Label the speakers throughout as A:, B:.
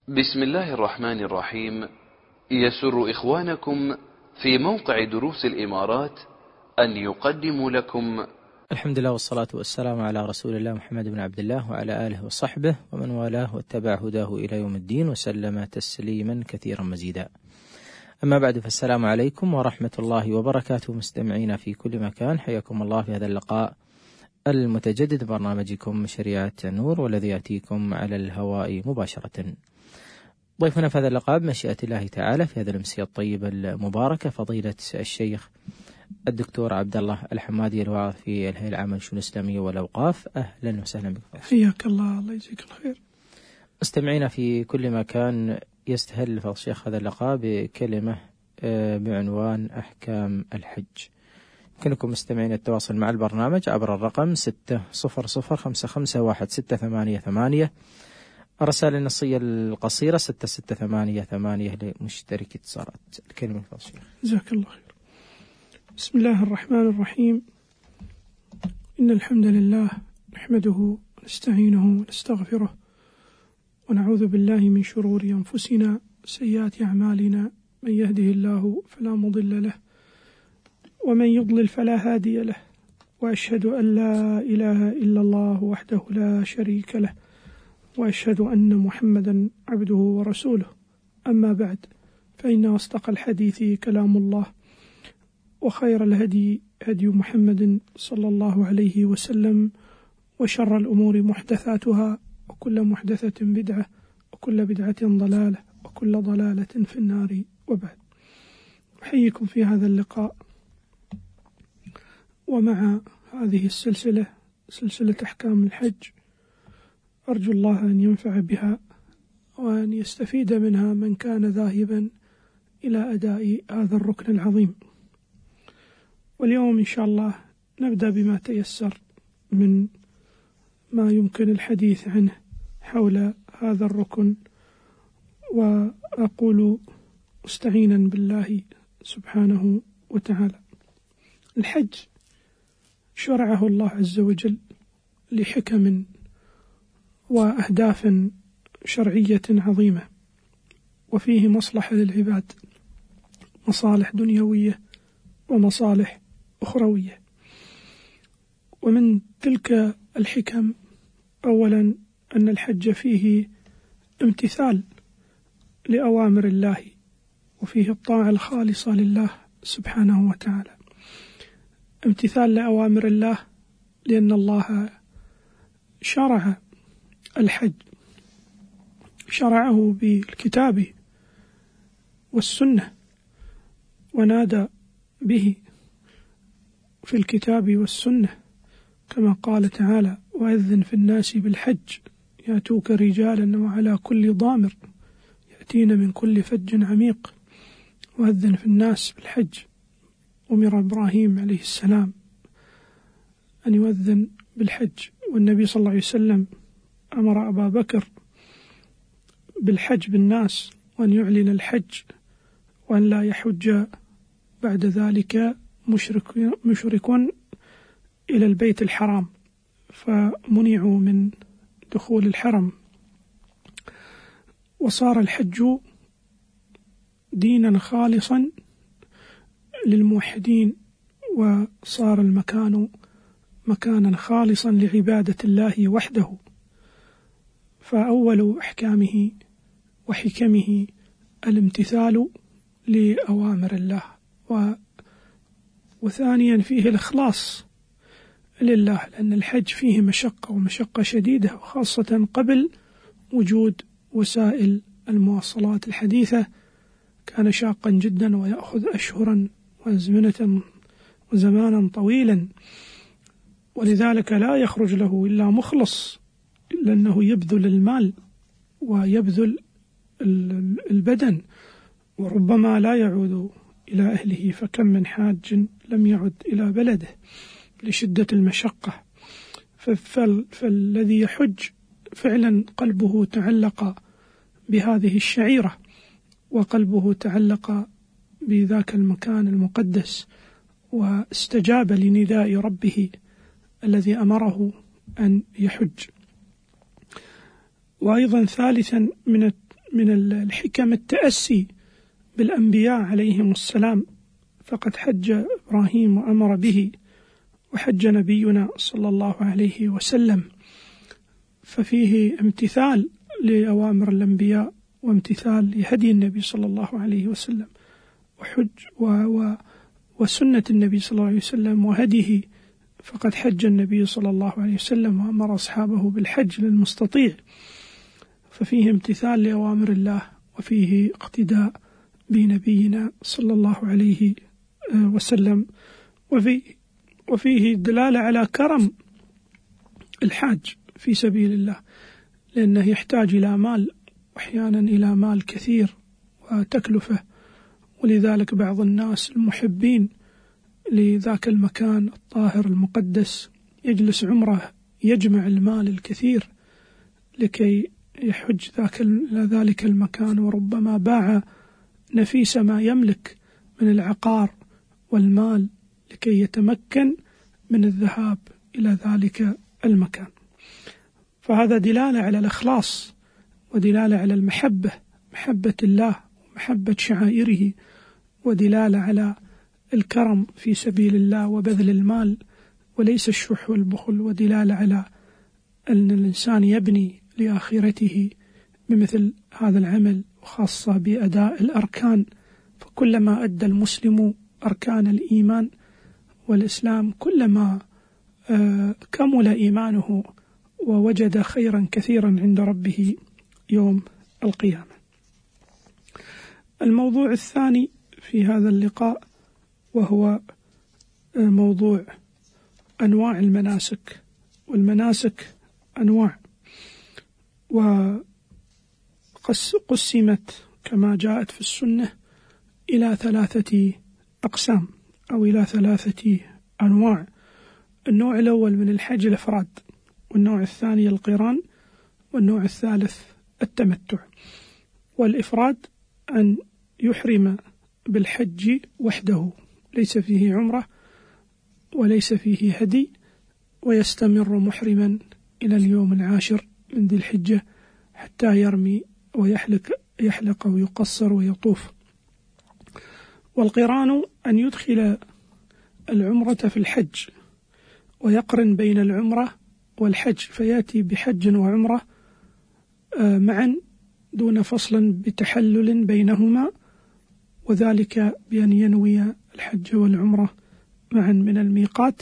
A: بسم الله الرحمن الرحيم. يسر إخوانكم في موقع دروس الإمارات أن يقدموا لكم
B: الحمد لله والصلاة والسلام على رسول الله محمد بن عبد الله وعلى آله وصحبه ومن والاه واتبع هداه إلى يوم الدين وسلم تسليما كثيرا مزيدا. أما بعد، فالسلام عليكم ورحمة الله وبركاته مستمعين في كل مكان، حياكم الله في هذا اللقاء المتجدد برنامجكم شريعة النور، والذي يأتيكم على الهواء مباشرة. ضيفنا في هذا اللقاء بمشيئة الله تعالى في هذا الأمسية الطيبة المباركة فضيلة الشيخ الدكتور عبد الله الحمادي، الواعظ في الهيئة العامة للشؤون الإسلامية والأوقاف. أهلا وسهلا بكم.
C: حياك الله، الله يجزيك الخير.
B: مستمعينا في كل مكان، يستهل فضل الشيخ هذا اللقاء بكلمة بعنوان أحكام الحج. يمكنكم مستمعين التواصل مع البرنامج عبر الرقم 600551688، الرسائل النصية القصيرة 6688 لمشترك اتصالات. الكلمة فضل الشيخ.
C: جزاك الله خير. بسم الله الرحمن الرحيم. إن الحمد لله نحمده ونستعينه ونستغفره ونعوذ بالله من شرور أنفسنا وسيئات أعمالنا، من يهده الله فلا مضل له ومن يضلل فلا هادي له، وأشهد أن لا إله إلا الله وحده لا شريك له، وأشهد أن محمدا عبده ورسوله. أما بعد، فإن أصدق الحديث كلام الله، وخير الهدي هدي محمد صلى الله عليه وسلم، وشر الأمور محدثاتها، وكل محدثة بدعة، وكل بدعة ضلالة، وكل ضلالة في النار. وبعد، أحييكم في هذا اللقاء ومع هذه السلسلة، سلسلة أحكام الحج. أرجو الله أن ينفع بها وأن يستفيد منها من كان ذاهبا إلى أداء هذا الركن العظيم. واليوم إن شاء الله نبدأ بما تيسر من ما يمكن الحديث عنه حول هذا الركن، وأقول مستعينا بالله سبحانه وتعالى. الحج شرعه الله عز وجل لحكم وأهداف شرعية عظيمة، وفيه مصلحة للعباد، مصالح دنيوية ومصالح أخروية. ومن تلك الحكم أولا أن الحج فيه امتثال لأوامر الله، وفيه الطاعة الخالصة لله سبحانه وتعالى. امتثال لأوامر الله لأن الله شرع الحج، شرعه بالكتاب والسنة، ونادى به في الكتاب والسنة كما قال تعالى: وأذن في الناس بالحج يأتوك رجالا وعلى كل ضامر يأتين من كل فج عميق. وأذن في الناس بالحج. أمر إبراهيم عليه السلام أن يؤذن بالحج، والنبي صلى الله عليه وسلم أمر أبا بكر بالحج بالناس، وأن يعلن الحج، وأن لا يحج بعد ذلك مشرك إلى البيت الحرام، فمنعوا من دخول الحرم. وصار الحج دينا خالصا للموحدين، وصار المكان مكانا خالصا لعبادة الله وحده. فأول أحكامه وحكمه الامتثال لأوامر الله، وثانيا فيه الإخلاص لله، لأن الحج فيه مشقة ومشقة شديدة، وخاصة قبل وجود وسائل المواصلات الحديثة كان شاقا جدا ويأخذ أشهرا وزمانا طويلا، ولذلك لا يخرج له إلا مخلص، لأنه يبذل المال ويبذل البدن، وربما لا يعود إلى أهله، فكم من حاج لم يعد إلى بلده لشدة المشقة. فالذي يحج فعلا قلبه تعلق بهذه الشعيرة، وقلبه تعلق بذاك المكان المقدس، واستجاب لنداء ربه الذي أمره أن يحج. وأيضا ثالثا من الحكم التأسي بالأنبياء عليهم السلام، فقد حج إبراهيم وأمر به، وحج نبينا صلى الله عليه وسلم، ففيه امتثال لأوامر الأنبياء وامتثال لهدي النبي صلى الله عليه وسلم وسنة النبي صلى الله عليه وسلم وهديه. فقد حج النبي صلى الله عليه وسلم وأمر أصحابه بالحج للمستطيع، ففيه امتثال لأوامر الله، وفيه اقتداء بنبينا صلى الله عليه وسلم، وفيه دلالة على كرم الحاج في سبيل الله، لأنه يحتاج إلى مال، وأحيانا إلى مال كثير وتكلفة، ولذلك بعض الناس المحبين لذاك المكان الطاهر المقدس يجلس عمره يجمع المال الكثير لكي يحج ذلك المكان، وربما باع نفيس ما يملك من العقار والمال لكي يتمكن من الذهاب إلى ذلك المكان. فهذا دلالة على الإخلاص، ودلالة على المحبة، محبة الله ومحبة شعائره، ودلالة على الكرم في سبيل الله وبذل المال وليس الشح والبخل، ودلالة على أن الإنسان يبني لآخرته بمثل هذا العمل، وخاصة بأداء الأركان. فكلما أدى المسلم أركان الإيمان والإسلام كلما كمل إيمانه ووجد خيرا كثيرا عند ربه يوم القيامة. الموضوع الثاني في هذا اللقاء وهو موضوع أنواع المناسك. والمناسك أنواع، وقسمت كما جاءت في السنة إلى 3 أقسام أو إلى 3 أنواع. النوع الأول من الحج الإفراد، والنوع الثاني القران، والنوع الثالث التمتع. والإفراد أن يحرم بالحج وحده، ليس فيه عمرة وليس فيه هدي، ويستمر محرما إلى اليوم 10 من ذي الحجة حتى يرمي ويحلق ويقصر ويطوف. والقران أن يدخل العمرة في الحج ويقرن بين العمرة والحج، فيأتي بحج وعمرة معا دون فصل بتحلل بينهما، وذلك بأن ينوي الحج والعمرة معا من الميقات،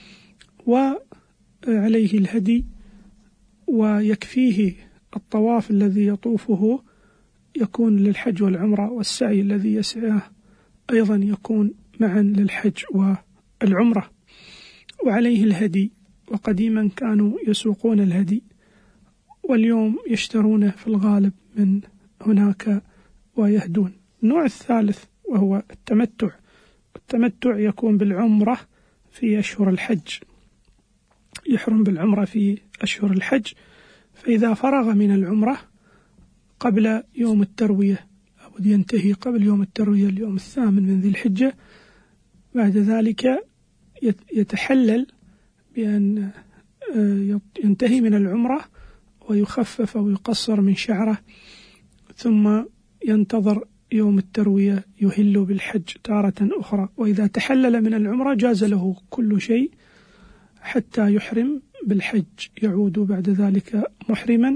C: وعليه الهدي، ويكفيه الطواف الذي يطوفه يكون للحج والعمرة، والسعي الذي يسعاه أيضا يكون معا للحج والعمرة، وعليه الهدي. وقديما كانوا يسوقون الهدي، واليوم يشترونه في الغالب من هناك ويهدون. النوع الثالث وهو التمتع. التمتع يكون بالعمرة في أشهر الحج، يحرم بالعمرة في أشهر الحج، فإذا فرغ من العمرة قبل يوم التروية، لابد ينتهي قبل يوم التروية اليوم 8 من ذي الحجة، بعد ذلك يتحلل بأن ينتهي من العمرة ويخفف ويقصر من شعره، ثم ينتظر يوم التروية يهل بالحج تارة أخرى. وإذا تحلل من العمرة جاز له كل شيء حتى يحرم بالحج، يعود بعد ذلك محرما،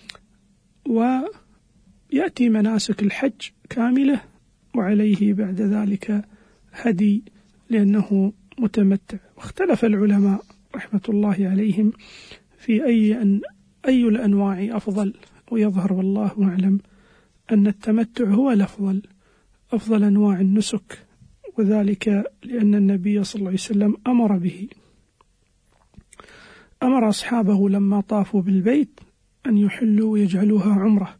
C: ويأتي مناسك الحج كاملة، وعليه بعد ذلك هدي لأنه متمتع. واختلف العلماء رحمة الله عليهم في أي الأنواع أفضل، ويظهر والله أعلم أن التمتع هو الأفضل، أفضل أنواع النسك، وذلك لأن النبي صلى الله عليه وسلم أمر به، أمر أصحابه لما طافوا بالبيت أن يحلوا ويجعلوها عمرة.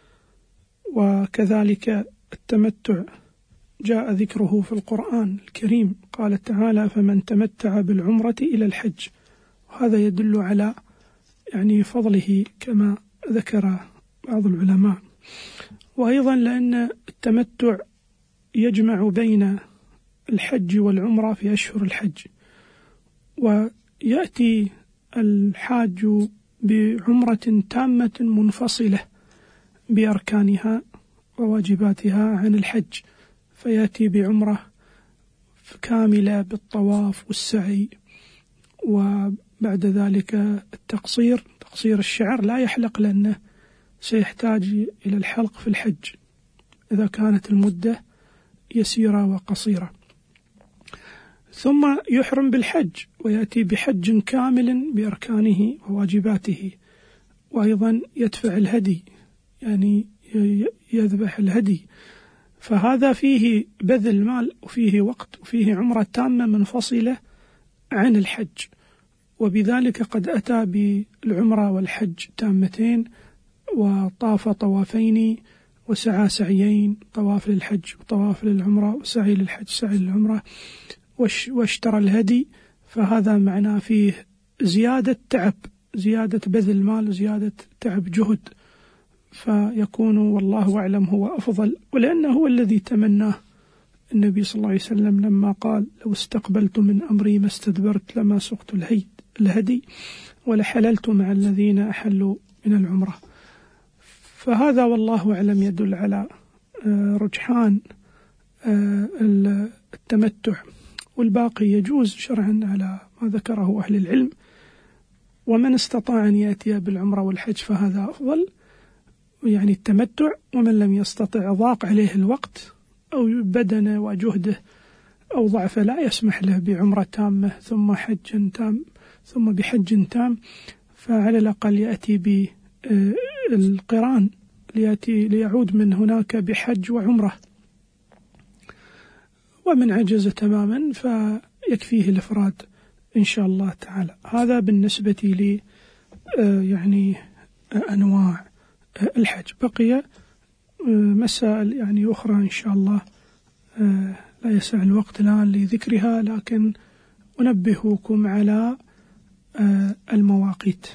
C: وكذلك التمتع جاء ذكره في القرآن الكريم، قال تعالى: فمن تمتع بالعمرة إلى الحج. وهذا يدل على فضله كما ذكر بعض العلماء. وأيضا لأن التمتع يجمع بين الحج والعمرة في أشهر الحج، ويأتي الحاج بعمرة تامة منفصلة بأركانها وواجباتها عن الحج، فيأتي بعمرة كاملة بالطواف والسعي، وبعد ذلك تقصير الشعر، لا يحلق لأنه سيحتاج إلى الحلق في الحج إذا كانت المدة يسيرة وقصيرة. ثم يحرم بالحج ويأتي بحج كامل بأركانه وواجباته، وأيضا يدفع الهدي، يعني يذبح الهدي، فهذا فيه بذل مال وفيه وقت وفيه عمرة تامة منفصلة عن الحج، وبذلك قد أتى بالعمرة والحج تامتين، وطاف طوافين وسعى سعيين، طواف للحج وطواف للعمرة وسعي للحج سعي للعمرة، واشترى الهدي. فهذا معناه فيه زيادة تعب، زيادة بذل مال، زيادة تعب جهد، فيكون والله أعلم هو أفضل، ولأنه هو الذي تمناه النبي صلى الله عليه وسلم لما قال: لو استقبلت من أمري ما استدبرت لما سقت الهدي ولحللت مع الذين أحلوا من العمرة. فهذا والله أعلم يدل على رجحان التمتع، والباقي يجوز شرعا على ما ذكره أهل العلم، ومن استطاع أن يأتي بالعمرة والحج فهذا أفضل، يعني التمتع، ومن لم يستطع ضاق عليه الوقت أو بدنه وجهده أو ضعفه لا يسمح له بعمرة تامة ثم حج تام ثم بحج تام، فعلى الأقل يأتي بالقران ليعود من هناك بحج وعمرة. ومن عجز تماما فيكفيه الإفراد إن شاء الله تعالى. هذا بالنسبة لي يعني أنواع الحج. بقي مسائل يعني أخرى إن شاء الله لا يسع الوقت الآن لذكرها، لكن أنبهكم على المواقيت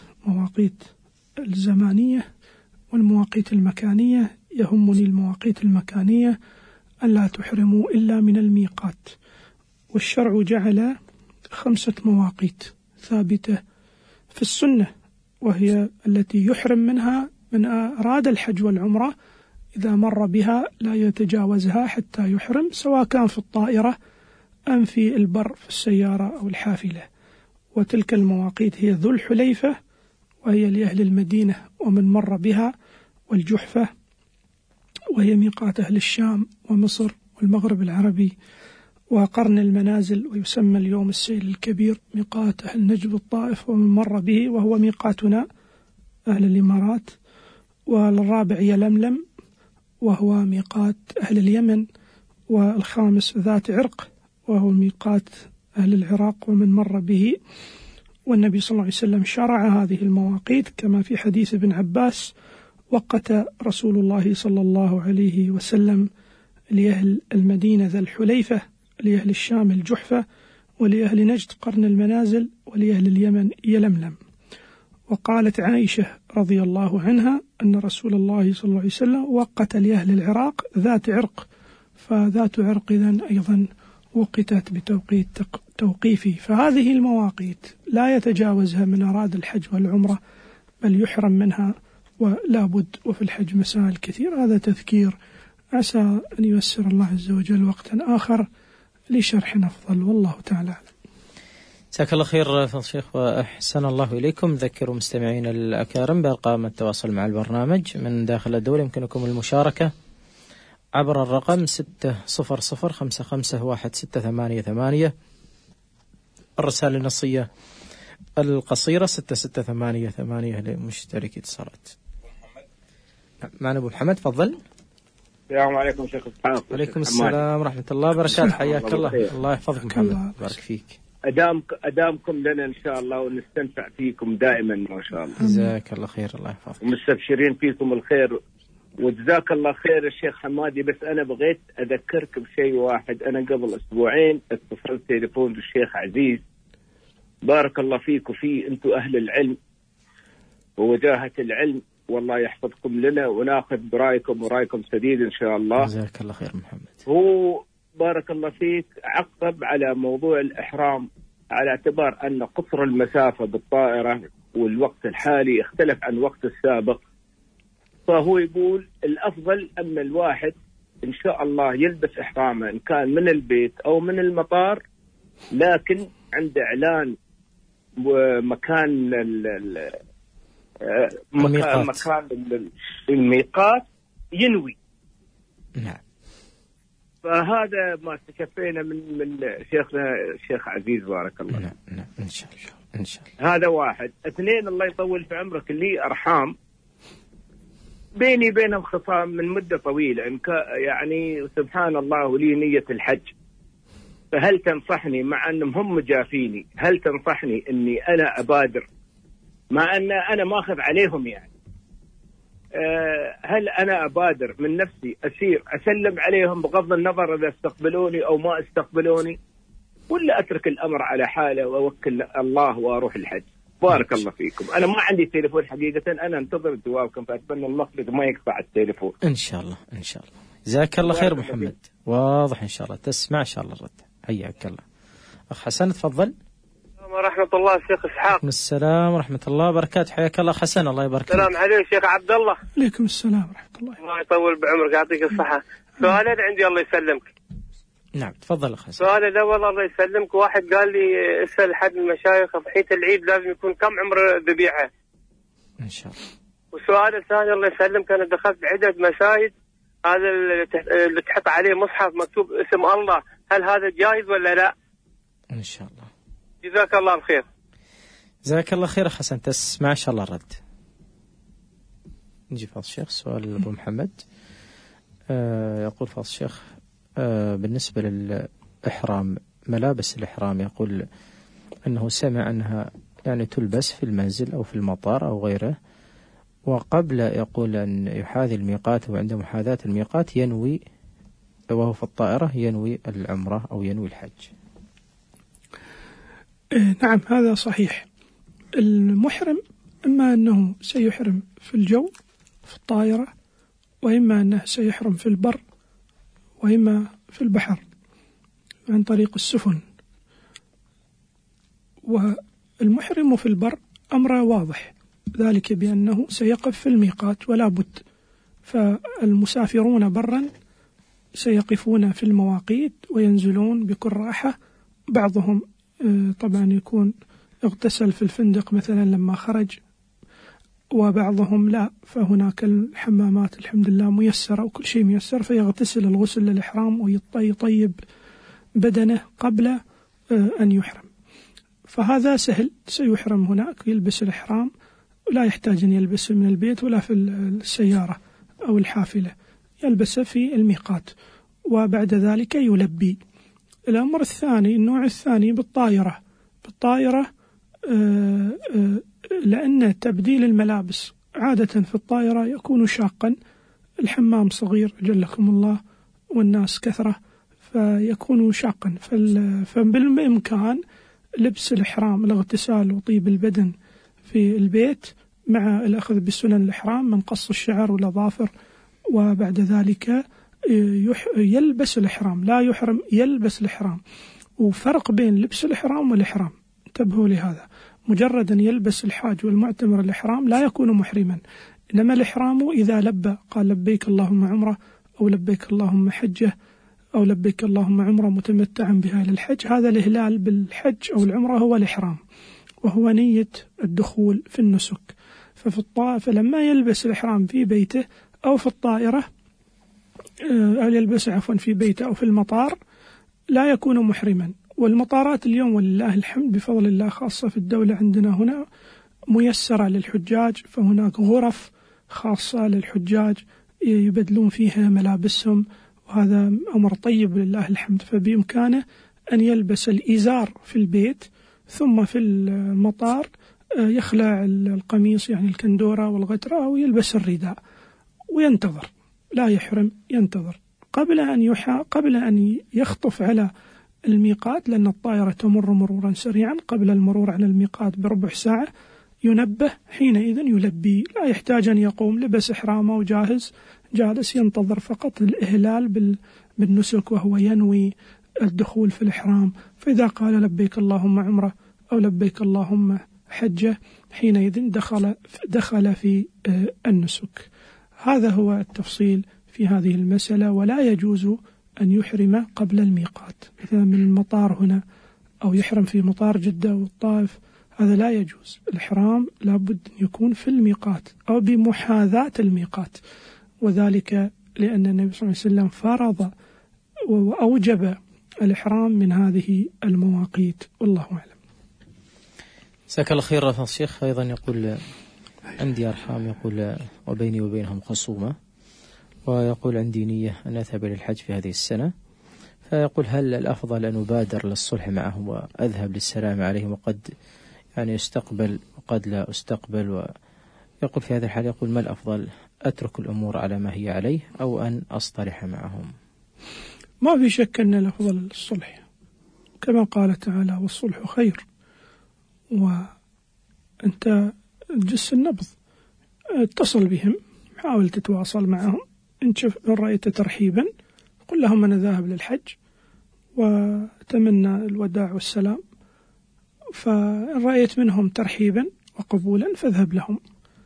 C: الزمانية والمواقيت المكانية. يهمني المواقيت المكانية ألا تحرموا إلا من الميقات، والشرع جعل 5 مواقيت ثابتة في السنة، وهي التي يحرم منها من أراد الحج والعمرة، إذا مر بها لا يتجاوزها حتى يحرم، سواء كان في الطائرة أم في البر في السيارة أو الحافلة. وتلك المواقيت هي ذو الحليفة، وهي لأهل المدينة ومن مر بها، والجحفة وهي ميقات أهل الشام ومصر والمغرب العربي، وقرن المنازل ويسمى اليوم السيل الكبير، ميقات أهل نجد الطائف ومن مر به وهو ميقاتنا أهل الإمارات، والرابع يلملم وهو ميقات أهل اليمن، والخامس ذات عرق وهو ميقات أهل العراق ومن مر به. والنبي صلى الله عليه وسلم شرع هذه المواقيت كما في حديث ابن عباس: وقت رسول الله صلى الله عليه وسلم لأهل المدينة ذا الحليفة، لأهل الشام الجحفة، ولأهل نجد قرن المنازل، ولأهل اليمن يلملم. وقالت عائشة رضي الله عنها أن رسول الله صلى الله عليه وسلم وقت لأهل العراق ذات عرق، فذات عرق إذن أيضا وقتت بتوقيت توقيفي. فهذه المواقيت لا يتجاوزها من أراد الحج والعمرة، بل يحرم منها ولا بد. وفي الحج مسائل كثير، هذا تذكير، عسى أن ييسر الله عز وجل وقتا آخر لشرح أفضل، والله تعالى.
B: جزاك الله خير فضل الشيخ وأحسن الله إليكم. ذكروا مستمعين الأكارم بأرقام التواصل مع البرنامج من داخل الدولة. يمكنكم المشاركة عبر الرقم 600551688، الرسالة النصية القصيرة 6688 لمشترك اتصالات. معنا أبو محمد، تفضل.
D: السلام عليكم شيخ إسحاق.
B: وعليكم السلام ورحمة الله وبركاته، حياك الله. الله يحفظك محمد، بارك فيك.
D: أدامكم لنا إن شاء الله، ونستنفع فيكم دائما ما شاء الله.
B: جزاك الله خير، الله يحفظك.
D: ومستبشرين فيكم الخير، وجزاك الله خير الشيخ حمادي. بس أنا بغيت أذكرك بشيء واحد. أنا قبل أسبوعين اتصلت تليفون بالشيخ عزيز، بارك الله فيك وفي أنتم أهل العلم ووجاهة العلم، والله يحفظكم لنا، وناخذ برأيكم ورأيكم سديد إن شاء الله.
B: جزاك الله خير محمد.
D: هو بارك الله فيك عقب على موضوع الإحرام، على اعتبار أن قصر المسافة بالطائرة والوقت الحالي اختلف عن وقت السابق، فهو يقول الأفضل أن الواحد إن شاء الله يلبس إحرامه إن كان من البيت أو من المطار، لكن عند إعلان مكان الميقات ينوي.
B: نعم.
D: فهذا ما استشفينا من شيخنا الشيخ عزيز بارك الله.
B: نعم إن شاء الله إن شاء الله.
D: هذا واحد. اثنين، الله يطول في عمرك، لي أرحام بيني بينهم خصام من مدة طويلة، يعني سبحان الله، ولي نية الحج. فهل تنصحني مع أنهم هم جافيني، هل تنصحني أني أنا أبادر مع أن أنا ماخذ عليهم يعني؟ هل أنا أبادر من نفسي أسير أسلم عليهم بغض النظر إذا استقبلوني أو ما استقبلوني، ولا أترك الأمر على حاله وأوكل الله وأروح الحج؟ بارك الله فيكم. أنا ما عندي تليفون حقيقة، أنا انتظر جوابكم، فأتمنى المخرج ما يقطع التليفون.
B: إن شاء الله إن شاء الله. جزاك الله خير محمد، واضح إن شاء الله، تسمع إن شاء الله الرد. حياك الله. أخ حسن تفضل.
E: ورحمة الله شيخ إسحاق.
B: السلام ورحمة الله وبركاته. حياك الله حسن، الله يبارك فيك.
E: السلام عليك شيخ عبد الله.
C: عليكم السلام ورحمة الله.
E: الله يطول بعمرك يعطيك الصحة. سؤالين عندي الله يسلمك.
B: نعم تفضل أخ حسن.
E: سؤال الأول الله يسلمك، واحد قال لي اسأل حد من المشايخ ضحية العيد لازم يكون كم عمر ذبيحة؟
B: إن شاء الله.
E: والسؤال الثاني الله يسلمك، أنا دخلت عدة مساجد، هذا اللي تحط عليه مصحف مكتوب اسم الله، هل هذا جائز ولا لا؟
B: إن شاء الله.
E: جزاك الله الخير.
B: جزاك الله خير أخ حسن، تسمع إن شاء الله الرد. نجي فاضل الشيخ. سؤال أبو محمد يقول فاضل الشيخ بالنسبة للإحرام، ملابس الإحرام، يقول أنه سمع أنها يعني تلبس في المنزل أو في المطار أو غيره، وقبل يقول أن يحاذي الميقات وعند محاذاة الميقات ينوي، وهو في الطائرة ينوي العمرة أو ينوي الحج.
C: نعم هذا صحيح. المحرم إما أنه سيحرم في الجو في الطائرة، وإما أنه سيحرم في البر، وإما في البحر عن طريق السفن. والمحرم في البر أمره واضح، ذلك بأنه سيقف في الميقات ولا بد. فالمسافرون برا سيقفون في المواقيت وينزلون بكل راحة. بعضهم طبعا يكون اغتسل في الفندق مثلا لما خرج، وبعضهم لا، فهناك الحمامات الحمد لله ميسرة وكل شيء ميسر، فيغتسل الغسل للإحرام ويطيب بدنه قبل أن يحرم. فهذا سهل، سيحرم هناك يلبس الإحرام، لا يحتاج أن يلبس من البيت ولا في السيارة أو الحافلة، يلبسه في الميقات وبعد ذلك يلبي. الأمر الثاني، النوع الثاني بالطائرة لأن تبديل الملابس عادة في الطائرة يكون شاقا، الحمام صغير أجلكم الله والناس كثرة، فيكون شاقا. فبالإمكان لبس الإحرام، الاغتسال وطيب البدن في البيت مع الأخذ بسنن الإحرام من قص الشعر والأظافر، وبعد ذلك يلبس الإحرام، لا يحرم، يلبس الإحرام. وفرق بين لبس الإحرام والإحرام، انتبهوا لهذا. مجرد أن يلبس الحاج والمعتمر الإحرام لا يكون محرما، إنما الإحرام إذا لبى قال لبيك اللهم عمرة أو لبيك اللهم حجة أو لبيك اللهم عمرة متمتعا بها إلى الحج، هذا الإهلال بالحج أو العمرة هو الإحرام، وهو نية الدخول في النسك. فلما يلبس الإحرام في بيته أو في الطائرة، أو يلبس عفوا في بيته أو في المطار، لا يكون محرما. والمطارات اليوم ولله الحمد بفضل الله، خاصة في الدولة عندنا هنا، ميسرة للحجاج، فهناك غرف خاصة للحجاج يبدلون فيها ملابسهم، وهذا أمر طيب لله الحمد. فبإمكانه أن يلبس الإزار في البيت، ثم في المطار يخلع القميص يعني الكندورة والغترة ويلبس الرداء وينتظر، لا يحرم، ينتظر قبل أن يخطف على الميقات، لأن الطائرة تمر مرورا سريعا. قبل المرور على الميقات بربع ساعة ينبه، حينئذ يلبي، لا يحتاج أن يقوم، لبس إحرامه وجاهز، جالس ينتظر فقط الإهلال بالنسك، وهو ينوي الدخول في الإحرام. فإذا قال لبيك اللهم عمرة أو لبيك اللهم حجة، حينئذ دخل في النسك. هذا هو التفصيل في هذه المسألة. ولا يجوز أن يحرم قبل الميقات، مثلا من المطار هنا أو يحرم في مطار جدة والطائف، هذا لا يجوز. الإحرام لابد أن يكون في الميقات أو بمحاذاة الميقات، وذلك لأن النبي صلى الله عليه وسلم فرض وأوجب الإحرام من هذه المواقيت، والله أعلم.
B: جزاك الله خير. فضيلة الشيخ أيضا يقول عندي أرحام، يقول وبيني وبينهم خصومة، ويقول عندي نية أن أذهب إلى الحج في هذه السنة، فيقول هل الأفضل أن أبادر للصلح معهم وأذهب للسلام عليهم، وقد يعني استقبل وقد لا استقبل، ويقول في هذا الحال يقول ما الأفضل، أترك الأمور على ما هي عليه أو أن أصطلح معهم؟
C: ما في شك أن الأفضل الصلح، كما قال تعالى والصلح خير. وأنت جس النبض، اتصل بهم، حاول تتواصل معهم، إن رأيت ترحيبا قل لهم أنا ذاهب للحج وتمنى الوداع والسلام، فإن رأيت منهم ترحيبا وقبولا فاذهب لهم،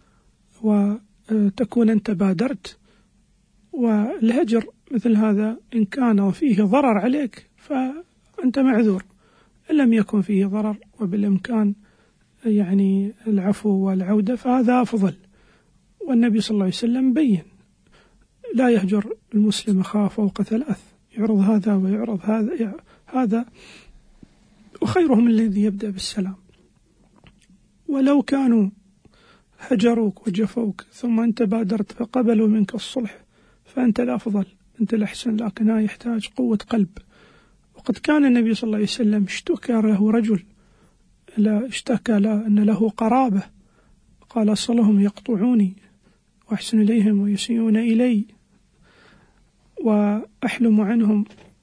C: وتكون أنت بادرت. والهجر مثل هذا إن كان فيه ضرر عليك فأنت معذور، إن لم يكن فيه ضرر وبالإمكان يعني العفو والعودة فهذا أفضل. والنبي صلى الله عليه وسلم بين لا يهجر المسلم أخاه فوق 3، يعرض هذا ويعرض هذا وخيرهم الذي يبدأ بالسلام. ولو كانوا هجروك وجفوك ثم أنت بادرت فقبلوا منك الصلح فأنت الأفضل، أنت الأحسن، لكن هذا يحتاج قوة قلب. وقد كان النبي صلى الله عليه وسلم اشتكى له رجل، اشتكى أن له قرابة، قال صلهم يقطعوني وأحسن إليهم ويسيئون إلي وأحلم عنهم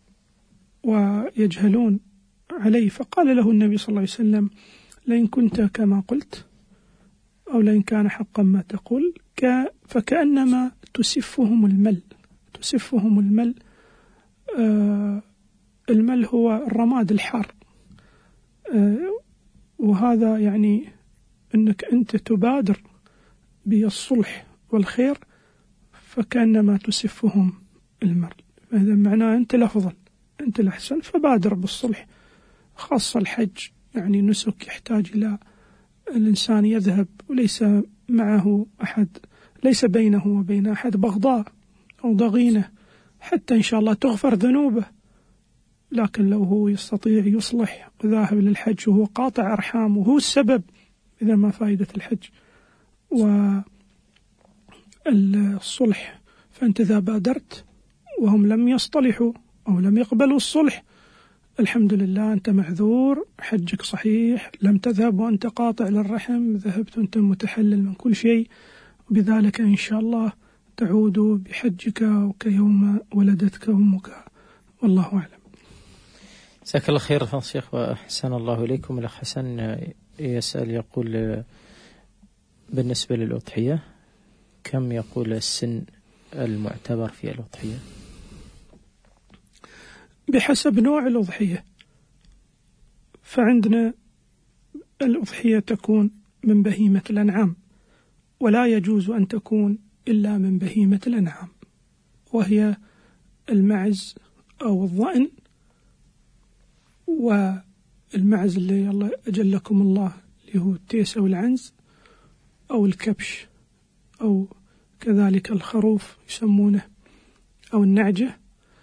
C: ويجهلون علي. فقال له النبي صلى الله عليه وسلم لئن كنت كما قلت أو لئن كان حقا ما تقول فكأنما تسفهم المل. تسفهم المل، المل هو الرماد الحار، وهذا يعني أنك أنت تبادر بالصلح والخير فكأنما تسفهم المل. هذا معناه أنت الأفضل، أنت الأحسن، فبادر بالصلح. خاصة الحج يعني نسك يحتاج إلى الإنسان يذهب وليس معه أحد، ليس بينه وبين أحد بغضاء أو ضغينة، حتى إن شاء الله تغفر ذنوبه. لكن لو هو يستطيع يصلح وذاهب للحج وهو قاطع أرحام وهو السبب، إذا ما فائدة الحج والصلح؟ فأنت إذا بادرت وهم لم يصطلحوا أو لم يقبلوا الصلح، الحمد لله أنت معذور، حجك صحيح، لم تذهب وأنت قاطع للرحم، ذهبت وأنت متحلل من كل شيء، وبذلك إن شاء الله تعود بحجك وكيوم ولدتك أمك، والله أعلم.
B: جزاك الله خير فضيلة الشيخ وأحسن الله إليكم. الأخ حسن يسأل يقول بالنسبة للأضحية كم يقول السن المعتبر في الأضحية؟
C: بحسب نوع الأضحية، فعندنا الأضحية تكون من بهيمة الأنعام، ولا يجوز أن تكون إلا من بهيمة الأنعام، وهي المعز أو الضأن، والمعز اللي الله أجلكم الله اللي هو التيس أو العنز أو الكبش، أو كذلك الخروف يسمونه أو النعجة،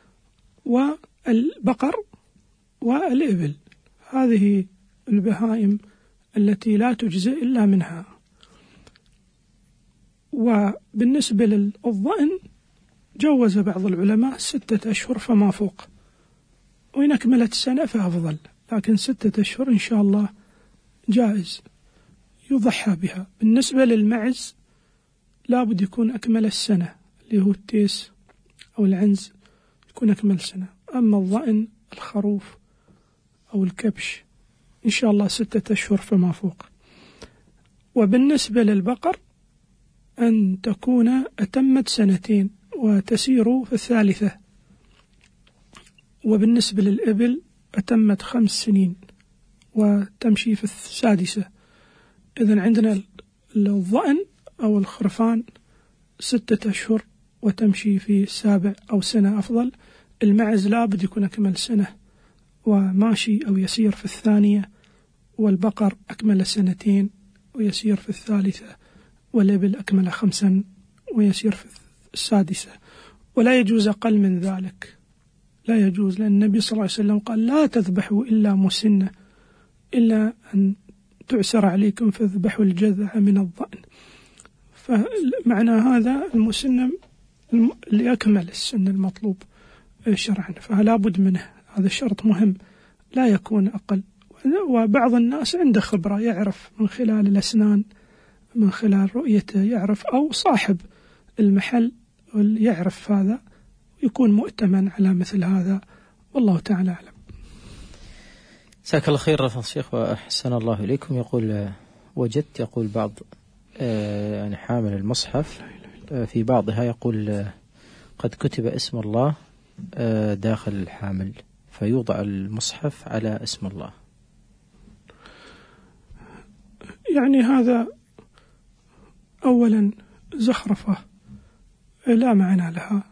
C: والبقر والإبل. هذه البهائم التي لا تجزئ إلا منها. وبالنسبة للضأن جوز بعض العلماء 6 أشهر فما فوق، وإن أكملت السنة فأفضل، لكن 6 أشهر إن شاء الله جائز يضحى بها. بالنسبة للمعز لابد يكون أكمل السنة، اللي هو التيس أو العنز يكون أكمل سنة. أما الضأن الخروف أو الكبش إن شاء الله 6 أشهر فما فوق. وبالنسبة للبقر أن تكون أتمت 2 وتسير في 3، وبالنسبة للإبل أتمت 5 سنين وتمشي في 6. إذن عندنا الضأن أو الخرفان 6 أشهر وتمشي في 7 أو سنة أفضل. المعز لابد يكون أكمل سنة وماشي أو يسير في 2، والبقر أكمل 2 ويسير في 3، والإبل أكمل 5 ويسير في 6، ولا يجوز أقل من ذلك، لا يجوز، لأن النبي صلى الله عليه وسلم قال لا تذبحوا إلا مسنة، إلا أن تعسر عليكم فاذبحوا الجذع من الضأن. فمعنى هذا المسنة اللي يكمل السن المطلوب شرعا، فلا بد منه، هذا شرط مهم لا يكون أقل. وبعض الناس عنده خبرة يعرف من خلال الأسنان، من خلال رؤيته يعرف، أو صاحب المحل يعرف هذا، يكون مؤتمن على مثل هذا، والله تعالى أعلم.
B: جزاك الله خير فضيلة الشيخ وأحسن الله إليكم. يقول وجدت، يقول بعض يعني حامل المصحف في بعضها يقول قد كتب اسم الله داخل الحامل، فيوضع المصحف على اسم الله.
C: يعني هذا أولا زخرفة لا معنى لها،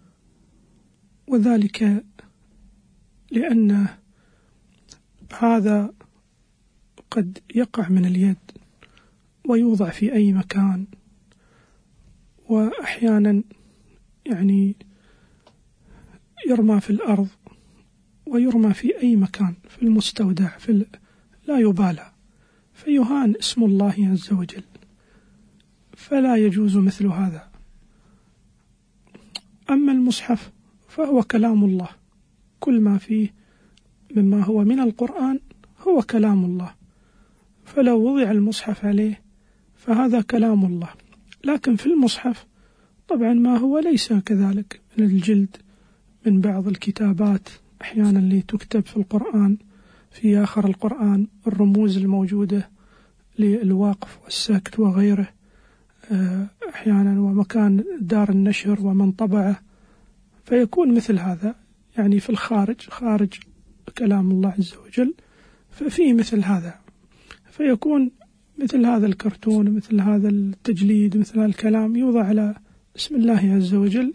C: وذلك لأن هذا قد يقع من اليد ويوضع في أي مكان، وأحيانا يعني يرمى في الأرض ويرمى في أي مكان، في المستودع، لا يبالى، فيهان اسم الله عز وجل، فلا يجوز مثل هذا. أما المصحف فهو كلام الله، كل ما فيه مما هو من القرآن هو كلام الله، فلو وضع المصحف عليه فهذا كلام الله. لكن في المصحف طبعا ما هو ليس كذلك من الجلد، من بعض الكتابات أحيانا اللي تكتب في القرآن في آخر القرآن، الرموز الموجودة للوقف والسكت وغيره أحيانا، ومكان دار النشر ومن طبعه، فيكون مثل هذا يعني في الخارج، خارج كلام الله عز وجل، ففيه مثل هذا، فيكون مثل هذا الكرتون، مثل هذا التجليد، مثل هذا الكلام يوضع على اسم الله عز وجل،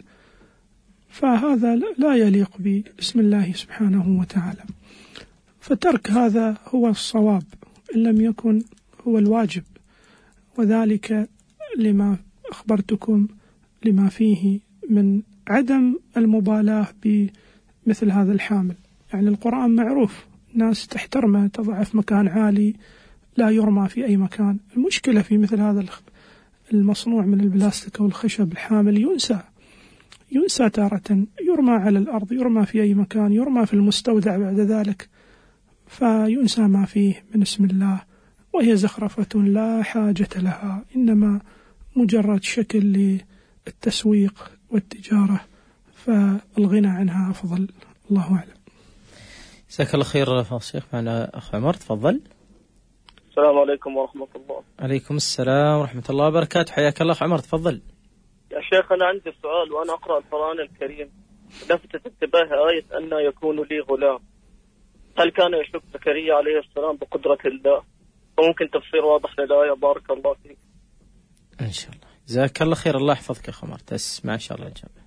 C: فهذا لا يليق باسم الله سبحانه وتعالى. فترك هذا هو الصواب إن لم يكن هو الواجب، وذلك لما أخبرتكم لما فيه من عدم المبالاة بمثل هذا الحامل. يعني القرآن معروف، الناس تحترمه، تضع في مكان عالي، لا يرمى في أي مكان. المشكلة في مثل هذا المصنوع من البلاستيك أو الخشب الحامل ينسى تارة، يرمى على الأرض، يرمى في أي مكان، يرمى في المستودع بعد ذلك، فينسى ما فيه من اسم الله، وهي زخرفة لا حاجة لها، إنما مجرد شكل للتسويق والتجارة، فالغنى عنها أفضل، الله أعلم.
B: جزاك الله خير فضيلة الشيخ. معنا أخ عمر، تفضل.
F: السلام عليكم ورحمة الله.
B: عليكم السلام ورحمة الله وبركاته، حياك الله أخ عمر، تفضل.
F: يا شيخ أنا عندي سؤال، وأنا أقرأ القرآن الكريم لفتت انتباهي آية أن يكون لي غلام. هل كان يشك زكريا عليه السلام بقدرة الله؟ وممكن تفسير واضح للآية؟ بارك الله فيك.
B: إن شاء الله، جزاك الله خير، الله يحفظك يا أخ عمر، تسمع إن شاء الله الجامعة.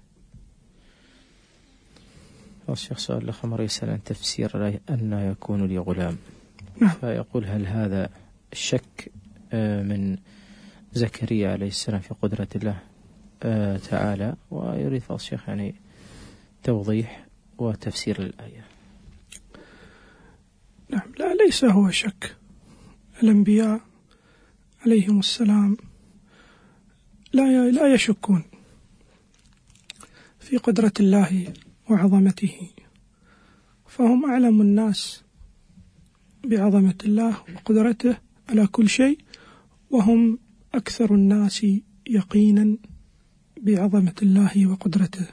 B: الشيخ سؤال الأخ عمر يسأل عن تفسير أن يكون لي غلام، فيقول هل هذا الشك من زكريا عليه السلام في قدرة الله تعالى، ويريد فضل الشيخ يعني توضيح وتفسير الآية.
C: نعم، لا ليس هو شك. الأنبياء عليهم السلام لا يشكون في قدرة الله وعظمته، فهم أعلم الناس بعظمة الله وقدرته على كل شيء، وهم أكثر الناس يقينا بعظمة الله وقدرته.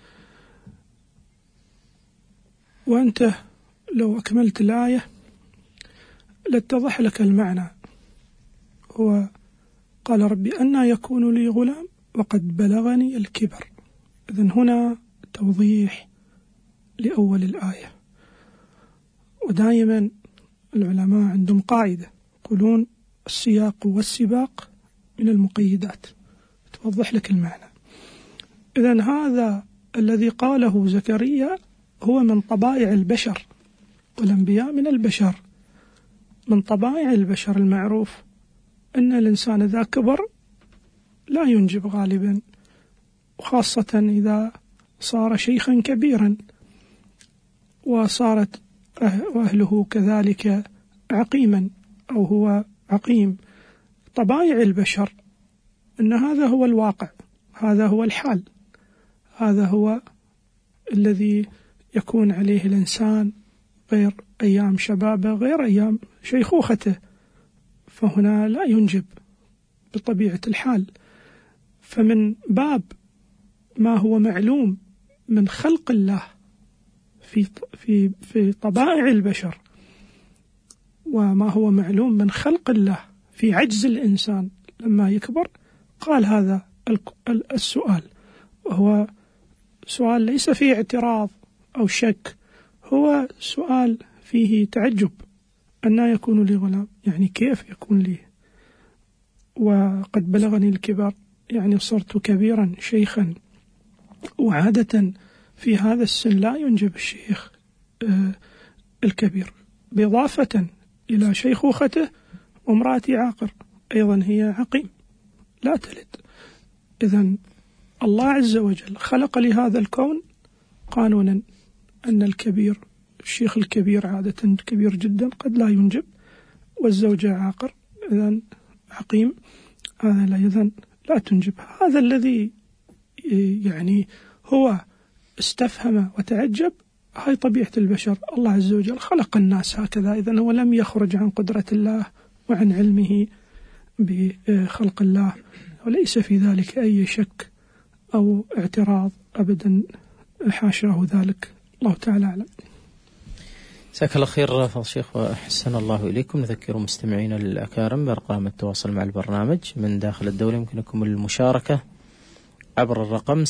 C: وأنت لو أكملت الآية لاتضح لك المعنى. هو قال ربي أنى يكون لي غلام وقد بلغني الكبر. إذن هنا توضيح لأول الآية. ودائما العلماء عندهم قاعدة يقولون السياق والسباق من المقيدات، توضح لك المعنى. إذن هذا الذي قاله زكريا هو من طبائع البشر، والأنبياء من البشر. من طبائع البشر المعروف أن الإنسان إذا كبر لا ينجب غالبا، وخاصة إذا صار شيخا كبيرا وصارت أهله كذلك عقيما أو هو عقيم. طبائع البشر أن هذا هو الواقع، هذا هو الحال، هذا هو الذي يكون عليه الإنسان، غير أيام شبابه غير أيام شيخوخته، فهنا لا ينجب بطبيعة الحال. فمن باب ما هو معلوم من خلق الله في طبائع البشر، وما هو معلوم من خلق الله في عجز الإنسان لما يكبر، قال هذا السؤال، وهو سؤال ليس فيه اعتراض أو شك، هو سؤال فيه تعجب. أن يكون لي غلام، يعني كيف يكون لي وقد بلغني الكبر، يعني صرت كبيرا شيخا. وعادة في هذا السن لا ينجب الشيخ الكبير، بإضافة إلى شيخوخته. وامرأتي عاقر أيضا، هي عقيم لا تلد. إذن الله عز وجل خلق لهذا الكون قانونا أن الكبير، الشيخ الكبير عادة كبير جدا قد لا ينجب، والزوجة عاقر إذن عقيم، هذا لا إذن لا تنجب. هذا الذي يعني هو استفهم وتعجب، هاي طبيعة البشر. الله عز وجل خلق الناس هكذا، إذن هو لم يخرج عن قدرة الله وعن علمه بخلق الله، وليس في ذلك أي شك أو اعتراض أبدا، حاشاه ذلك. الله تعالى أعلم.
B: جزاك الله خير فضل الشيخ وأحسن الله إليكم. نذكر مستمعينا الأكارم بأرقام التواصل مع البرنامج من داخل الدولة. يمكنكم المشاركة عبر الرقم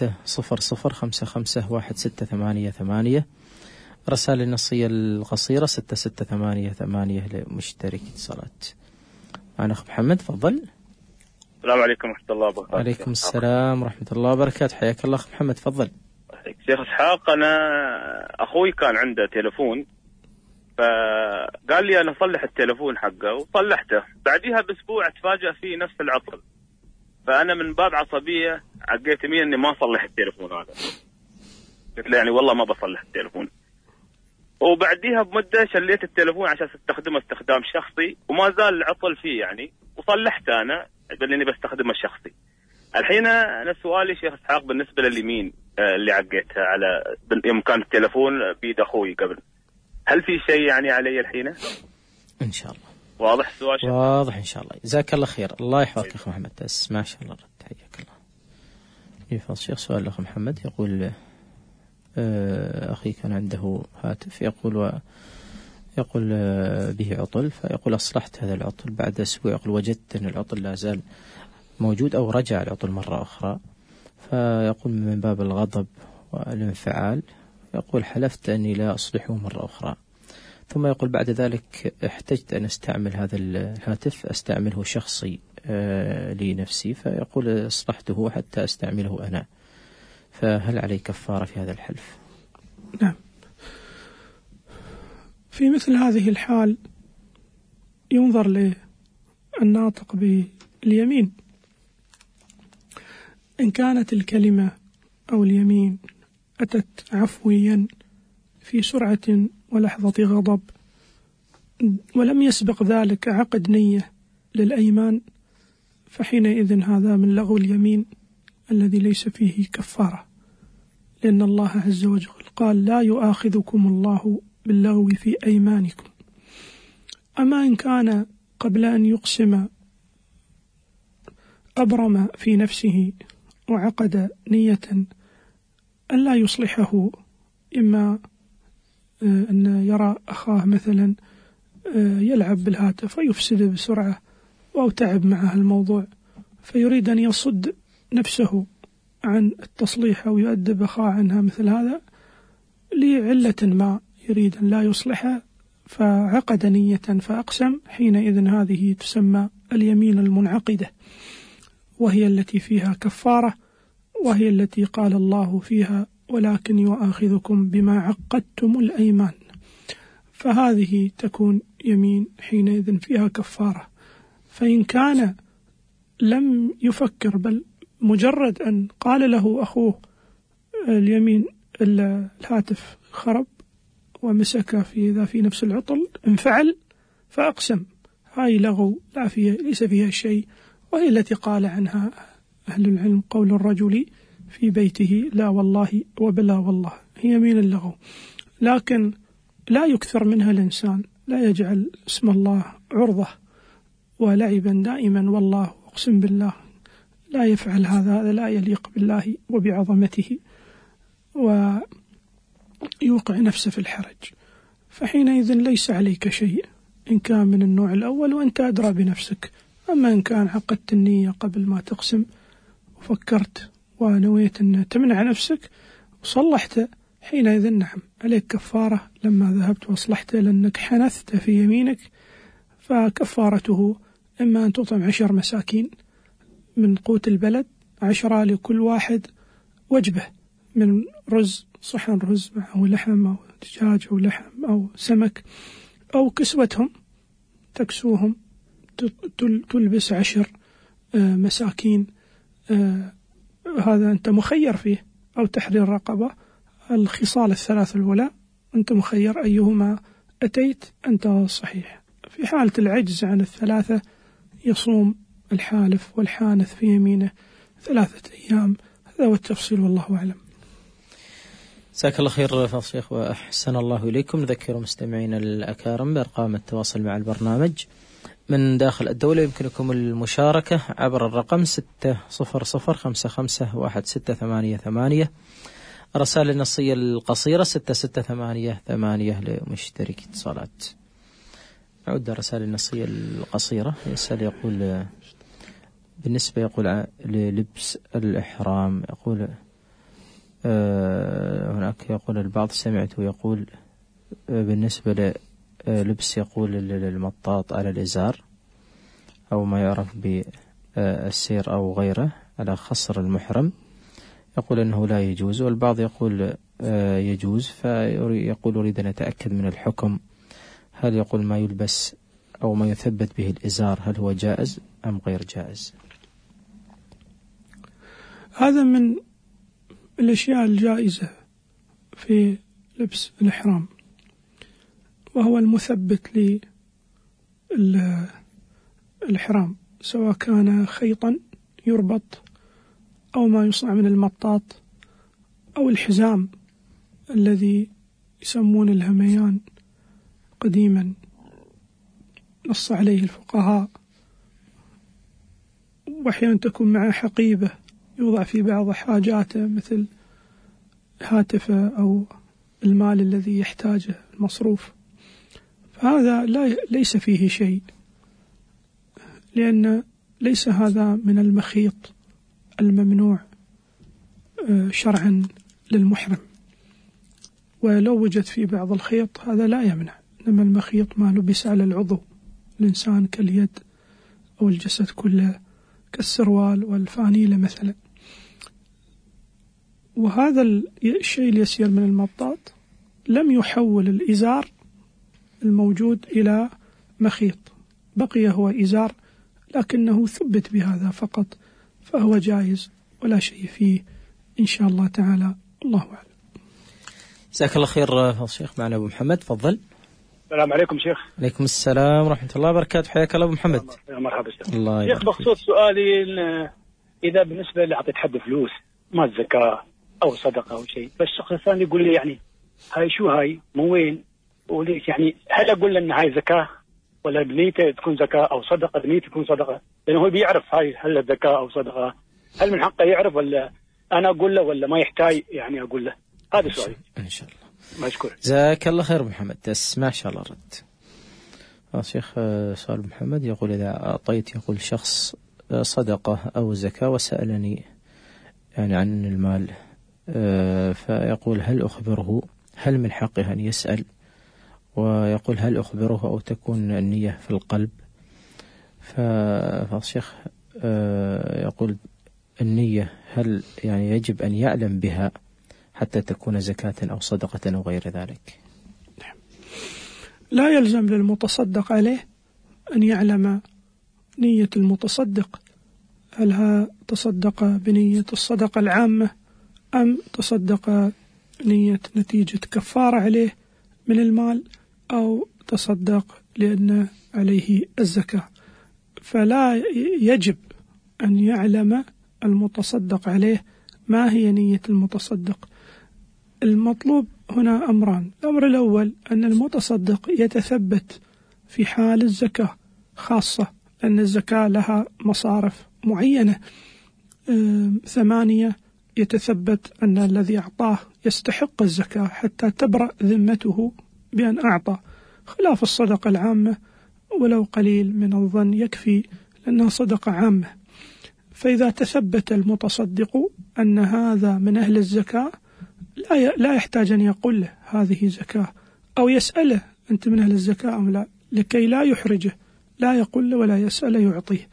B: 600551688، رسائل النصية القصيرة 6688 لمشترك اتصالات. معنا أخ محمد، تفضل.
G: السلام عليكم ورحمة الله وبركاته.
B: وعليكم السلام ورحمة الله وبركاته، حياك الله أخ محمد، تفضل.
G: شيخ إسحاق، أنا أخوي كان عنده تلفون، فقال لي أنا صلح التلفون حقه، وصلحته. بعدها بأسبوع تفاجأ فيه نفس العطل، فأنا من باب عصبية عقيت يمين إني ما أصلح التلفون هذا. قلت له يعني والله ما بصلح التلفون. وبعديها بمدة شليت التلفون عشان استخدمه استخدام شخصي، وما زال العطل فيه يعني، وصلحته أنا بأني بستخدمه الشخصي. الحين أنا سؤالي شيخ إسحاق بالنسبة لليمين اللي عقيتها على يوم كان التلفون بيد أخوي قبل، هل في شيء يعني علي الحين؟
B: إن شاء الله.
G: واضح السؤال شيخ؟
B: واضح إن شاء الله. جزاك الله خير، الله يحفظك أخ محمد. بس ما شاء الله رد، حياك الله. يفضل الشيخ. سؤال الأخ محمد يقول أخي كان عنده هاتف يقول به عطل، فيقول أصلحت هذا العطل، بعد أسبوع يقول وجدت أن العطل لا زال موجود أو رجع العطل مرة أخرى، فيقول من باب الغضب والانفعال يقول حلفت أني لا أصلحه مرة أخرى. ثم يقول بعد ذلك احتجت أن أستعمل هذا الهاتف، أستعمله شخصي لنفسي، فيقول أصلحته حتى أستعمله أنا، فهل علي كفارة في هذا الحلف؟
C: نعم، في مثل هذه الحال ينظر للناطق باليمين، إن كانت الكلمة أو اليمين أتت عفويا في سرعة ولحظة غضب، ولم يسبق ذلك عقد نية للأيمان، فحينئذ هذا من لغو اليمين الذي ليس فيه كفارة، لأن الله عز وجل قال لا يؤاخذكم الله باللغو في أيمانكم. أما إن كان قبل أن يقسم أبرم في نفسه وعقد نية أن لا يصلحه، إما أن يرى أخاه مثلا يلعب بالهاتف ويفسد بسرعة أو تعب معه الموضوع، فيريد أن يصد نفسه عن التصليح أو يؤدب أخاه عنها مثل هذا لعلة ما يريد أن لا يصلحها، فعقد نية فأقسم، حينئذ هذه تسمى اليمين المنعقدة، وهي التي فيها كفارة، وهي التي قال الله فيها ولكن يؤاخذكم بما عقدتم الأيمان، فهذه تكون يمين حينئذ فيها كفارة. فإن كان لم يفكر بل مجرد أن قال له أخوه اليمين الهاتف خرب ومسك في نفس العطل انفعل فأقسم، هاي لغو لا فيها ليس فيها شيء، وهي التي قال عنها أهل العلم قول الرجل في بيته لا والله وبلا والله، هي يمين اللغو. لكن لا يكثر منها الإنسان، لا يجعل اسم الله عرضة ولعبا دائما والله أقسم بالله، لا يفعل هذا لا يليق بالله وبعظمته ويوقع نفسه في الحرج. فحينئذ ليس عليك شيء إن كان من النوع الأول وأنت أدرى بنفسك. أما إن كان عقدت النية قبل ما تقسم وفكرت ونويت أن تمنع نفسك وصلحت، حينئذ نعم عليك كفارة لما ذهبت وصلحت، لأنك حنثت في يمينك. فكفارته إما أن تطعم 10 مساكين من قوت البلد، 10 لكل واحد وجبة من رز، صحن رز معه لحم أو دجاج أو لحم أو سمك، أو كسوتهم تكسوهم، تلبس 10 مساكين، هذا أنت مخير فيه، أو تحرير رقبة. الخصال الثلاث الأولى أنت مخير أيهما أتيت أنت صحيح. في حالة العجز عن الثلاثة يصوم الحالف والحانث في يمينه 3 أيام. هذا هو التفصيل والله أعلم.
B: جزاك الله خير فضيلة الشيخ وأحسن الله إليكم. نذكر مستمعينا الأكارم بأرقام التواصل مع البرنامج من داخل الدولة. يمكنكم المشاركة عبر الرقم 600551688. الرسائل النصية القصيرة 6688 لمشترك اتصالات. نعود الرسائل النصية القصيرة. يسأل يقول بالنسبة يقول للبس الإحرام، يقول هناك يقول البعض سمعته يقول بالنسبة للبس يقول للمطاط على الإزار أو ما يعرف بالسير أو غيره على خصر المحرم، يقول أنه لا يجوز، والبعض يقول يجوز. فيقول أريد أن أتأكد من الحكم، هل يقول ما يلبس أو ما يثبت به الإزار هل هو جائز أم غير جائز؟
C: هذا من الأشياء الجائزة في لبس الإحرام، وهو المثبت للإحرام، سواء كان خيطا يربط أو ما يصنع من المطاط أو الحزام الذي يسمون الهميان قديما، نص عليه الفقهاء. وأحيانا تكون معه حقيبة يوضع في بعض حاجاته مثل هاتفه أو المال الذي يحتاجه المصروف، فهذا ليس فيه شيء، لأن ليس هذا من المخيط الممنوع شرعا للمحرم. ولو وجد في بعض الخيط هذا لا يمنع، إنما المخيط ما لبس على العضو الإنسان كاليد أو الجسد كله كالسروال والفانيلة مثلا. وهذا الشيء اليسير من المطاط لم يحول الإزار الموجود إلى مخيط، بقي هو إزار لكنه ثبت بهذا فقط، فهو جائز ولا شيء فيه إن شاء الله تعالى، الله أعلم.
B: جزاك الله خير الشيخ. معنا أبو محمد، تفضل.
H: السلام عليكم شيخ.
B: عليكم السلام ورحمة الله وبركاته، حياك الله أبو محمد.
H: مرحبا شيخ.
B: الله
H: شيخ بخصوص سؤالي، إذا بالنسبة اللي أعطيت حد فلوس ما الزكاة أو صدقة أو شيء، فالشخص الثاني يقول لي يعني هاي شو هاي من وين وليش، يعني هل أقول له إن هاي زكاة ولا بنيته تكون زكاة أو صدقة بنيته تكون صدقة؟ لأنه هو بيعرف هاي هل الزكاة أو صدقة، هل من حقه يعرف ولا أنا أقول له ولا ما يحتاج يعني أقول له؟ هذا سؤالي
B: إن شاء الله.
H: مشكور.
B: جزاك الله خير محمد، تسمع إن شاء الله رد. شيخ سؤال محمد يقول إذا أعطيت يقول شخص صدقة أو زكاة وسألني يعني عن المال، فيقول هل أخبره، هل من حقه أن يسأل، ويقول هل أخبره أو تكون النية في القلب؟ فالشيخ يقول النية هل يعني يجب أن يعلم بها حتى تكون زكاة أو صدقة أو غير ذلك؟
C: لا يلزم للمتصدق عليه أن يعلم نية المتصدق، هل تصدق بنية الصدقة العامة أم تصدق نية نتيجة كفارة عليه من المال، أو تصدق لأن عليه الزكاة. فلا يجب أن يعلم المتصدق عليه ما هي نية المتصدق. المطلوب هنا أمران: الأمر الأول أن المتصدق يتثبت في حال الزكاة خاصة، لأن الزكاة لها مصارف معينة 8 يتثبت أن الذي أعطاه يستحق الزكاة حتى تبرأ ذمته بأن أعطى، خلاف الصدقة العامة ولو قليل من الظن يكفي لأنها صدقة عامة. فإذا تثبت المتصدق أن هذا من أهل الزكاة لا يحتاج أن يقول له هذه زكاة أو يسأله أنت من أهل الزكاة أم لا، لكي لا يحرجه، لا يقول له ولا يسأله يعطيه.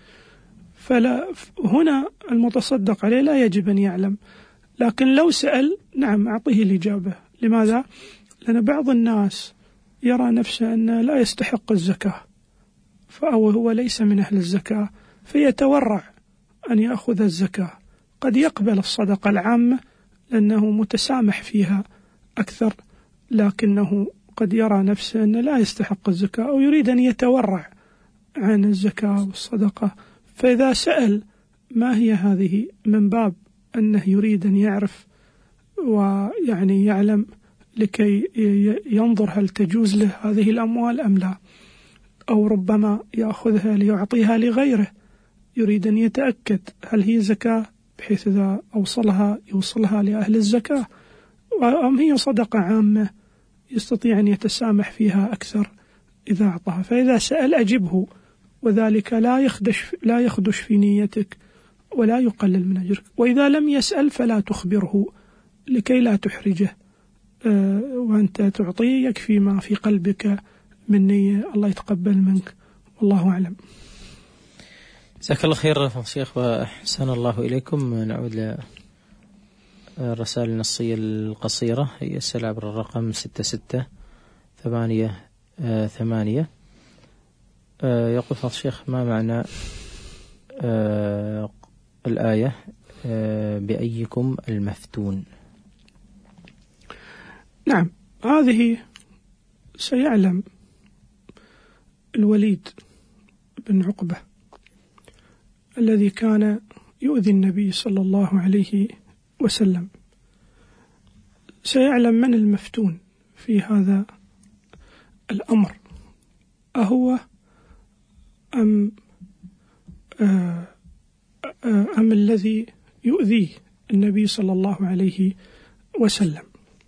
C: هنا المتصدق عليه لا يجب أن يعلم، لكن لو سأل نعم أعطيه الإجابة. لماذا؟ لأن بعض الناس يرى نفسه أنه لا يستحق الزكاة أو هو ليس من أهل الزكاة فيتورع أن يأخذ الزكاة، قد يقبل الصدقة العامة لأنه متسامح فيها أكثر، لكنه قد يرى نفسه أنه لا يستحق الزكاة أو يريد أن يتورع عن الزكاة والصدقة. فإذا سأل ما هي هذه من باب أنه يريد أن يعرف ويعني يعلم لكي ينظر هل تجوز له هذه الأموال أم لا، أو ربما يأخذها ليعطيها لغيره، يريد أن يتأكد هل هي زكاة بحيث إذا يوصلها لأهل الزكاة، أم هي صدقة عامة يستطيع أن يتسامح فيها أكثر إذا أعطاها. فإذا سأل أجبه، وذلك لا يخدش في نيتك ولا يقلل من أجرك. وإذا لم يسأل فلا تخبره لكي لا تحرجه، وأنت تعطيه يكفي ما في قلبك من نية، الله يتقبل منك، والله أعلم.
B: جزاك الله خير شيخ وأحسن الله إليكم. نعود للرسائل النصية القصيرة، هي السلام عبر الرقم 6688. يقول فضل الشيخ: ما معنى الآية بأيكم المفتون؟
C: نعم، هذه سيعلم الوليد بن عقبة الذي كان يؤذي النبي صلى الله عليه وسلم، سيعلم من المفتون في هذا الأمر، أهو أم الذي يؤذيه النبي صلى الله عليه وسلم.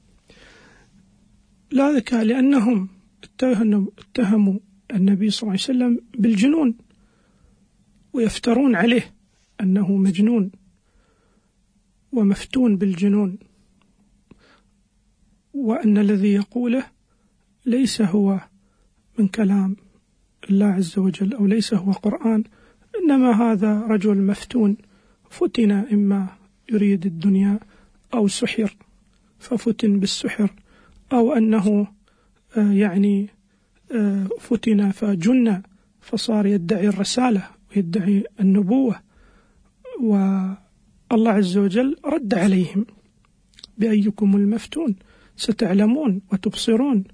C: لا ذكاء، لأنهم اتهموا النبي صلى الله عليه وسلم بالجنون، ويفترون عليه أنه مجنون ومفتون بالجنون، وأن الذي يقوله ليس هو من كلام الله عز وجل أو ليس هو قرآن، إنما هذا رجل مفتون فتن، إما يريد الدنيا أو سحر ففتن بالسحر، أو أنه فتن فجن فصار يدعي الرسالة ويدعي النبوة. والله عز وجل رد عليهم: بأيكم المفتون، ستعلمون وتبصرون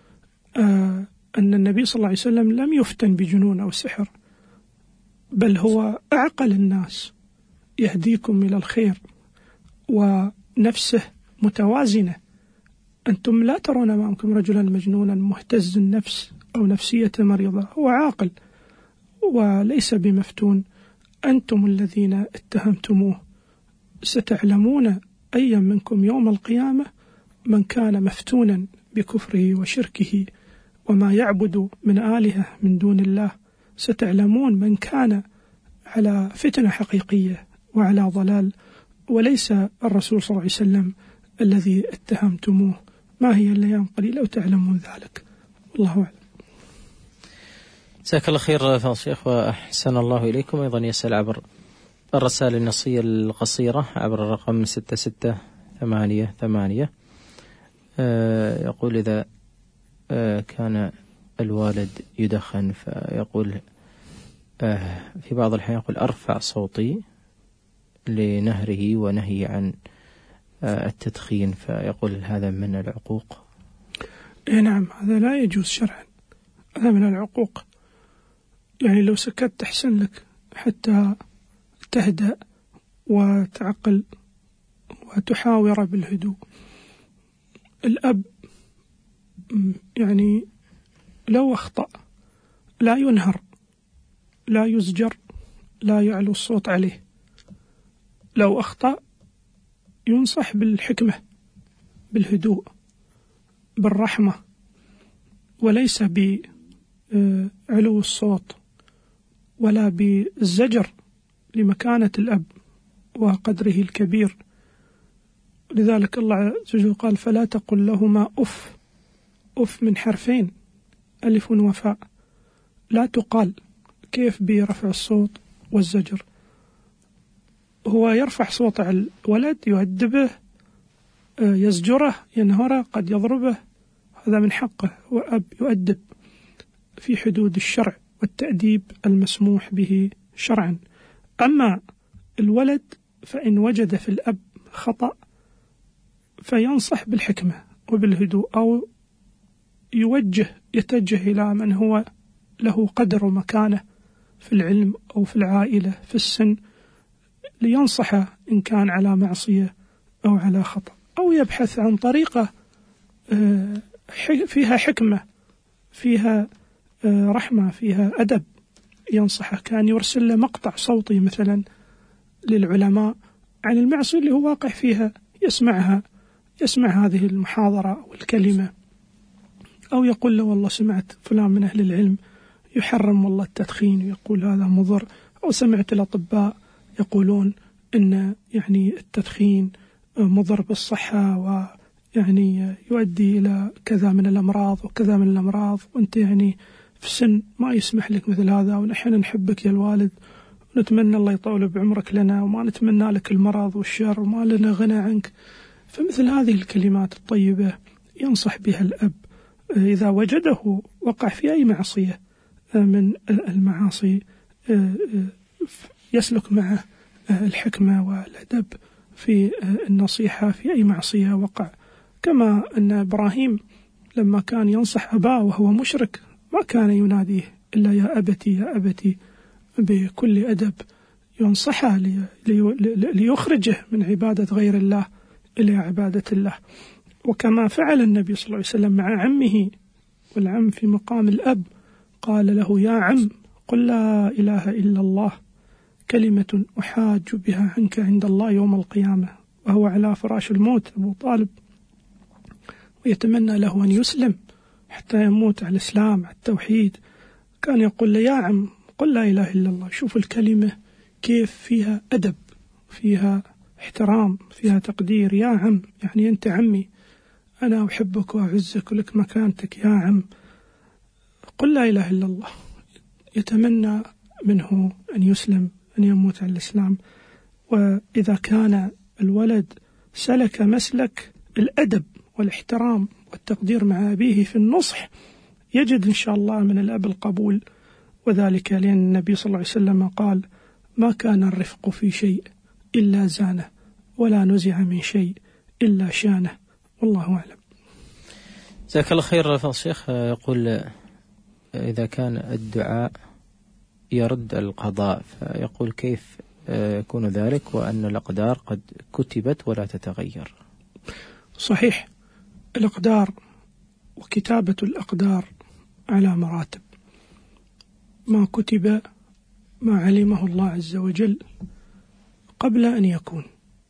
C: أن النبي صلى الله عليه وسلم لم يفتن بجنون أو سحر، بل هو أعقل الناس، يهديكم إلى الخير ونفسه متوازنة. أنتم لا ترون أمامكم رجلا مجنونا مهتز النفس أو نفسية مريضة، هو عاقل وليس بمفتون. أنتم الذين اتهمتموه، ستعلمون أي منكم يوم القيامة من كان مفتونا بكفره وشركه وما يعبد من آلهة من دون الله، ستعلمون من كان على فتنة حقيقية وعلى ضلال، وليس الرسول صلى الله عليه وسلم الذي اتهمتموه. ما هي الأيام قليلة وتعلمون ذلك، والله أعلم.
B: جزاك الله خير فضل الشيخ وأحسن الله إليكم. أيضا يسأل عبر الرسائل النصية القصيرة عبر الرقم 6688. يقول إذا كان الوالد يدخن، فيقول في بعض الأحيان يقول أرفع صوتي لنهره ونهي عن التدخين، فيقول هذا من العقوق.
C: نعم، هذا لا يجوز شرعا، هذا من العقوق. يعني لو سكت أحسن لك حتى تهدأ وتعقل وتحاور بالهدوء. الأب يعني لو أخطأ لا ينهر، لا يزجر، لا يعلو الصوت عليه. لو أخطأ ينصح بالحكمة، بالهدوء، بالرحمة، وليس بعلو الصوت ولا بالزجر لمكانة الأب وقدره الكبير. لذلك الله عز وجل قال فلا تقل لهما أف. أف من حرفين، ألف وفاء، لا تقال. كيف برفع الصوت والزجر؟ هو يرفع صوت على الولد، يؤدبه، يزجره، ينهره، قد يضربه، هذا من حقه. وأب يؤدب في حدود الشرع والتأديب المسموح به شرعا. أما الولد فإن وجد في الأب خطأ فينصح بالحكمة وبالهدوء، أو يتجه إلى من هو له قدر ومكانة في العلم أو في العائلة في السن، لينصحه إن كان على معصية أو على خطأ، أو يبحث عن طريقة فيها حكمة، فيها رحمة، فيها أدب، ينصحه. كان يرسل له مقطع صوتي مثلا للعلماء عن المعصية اللي هو واقع فيها، يسمع هذه المحاضرة أو الكلمة، أو يقول له والله سمعت فلان من أهل العلم يحرم والله التدخين ويقول هذا مضر، أو سمعت الأطباء يقولون إن يعني التدخين مضر بالصحة ويعني يؤدي إلى كذا من الأمراض وكذا من الأمراض، وأنت يعني في سن ما يسمح لك مثل هذا، ونحن نحبك يا الوالد ونتمنى الله يطول بعمرك لنا، وما نتمنى لك المرض والشر وما لنا غنى عنك. فمثل هذه الكلمات الطيبة ينصح بها الأب إذا وجده وقع في أي معصية من المعاصي، يسلك معه الحكمة والأدب في النصيحة في أي معصية وقع. كما أن إبراهيم لما كان ينصح أباه وهو مشرك ما كان يناديه إلا يا أبتي يا أبتي، بكل أدب ينصحه ليخرجه من عبادة غير الله إلى عبادة الله. وكما فعل النبي صلى الله عليه وسلم مع عمه، والعم في مقام الأب، قال له يا عم قل لا إله إلا الله كلمة أحاج بها عنك عند الله يوم القيامة، وهو على فراش الموت أبو طالب، ويتمنى له أن يسلم حتى يموت على الإسلام على التوحيد. كان يقول له يا عم قل لا إله إلا الله. شوف الكلمة كيف فيها أدب، فيها احترام، فيها تقدير. يا عم يعني أنت عمي، أنا أحبك وأعزك ولك مكانتك يا عم، قل لا إله إلا الله. يتمنى منه أن يسلم، أن يموت على الإسلام. وإذا كان الولد سلك مسلك الأدب والاحترام والتقدير مع أبيه في النصح، يجد إن شاء الله من الأب القبول. وذلك لأن النبي صلى الله عليه وسلم قال ما كان الرفق في شيء إلا زانه، ولا نزع من شيء إلا شانه، والله أعلم.
B: جزاك الله خير فضل الشيخ. يقول إذا كان الدعاء يرد القضاء، فيقول كيف يكون ذلك وأن الأقدار قد كتبت ولا تتغير؟
C: صحيح، الأقدار وكتابة الأقدار على مراتب. ما كتب ما علمه الله عز وجل قبل أن يكون،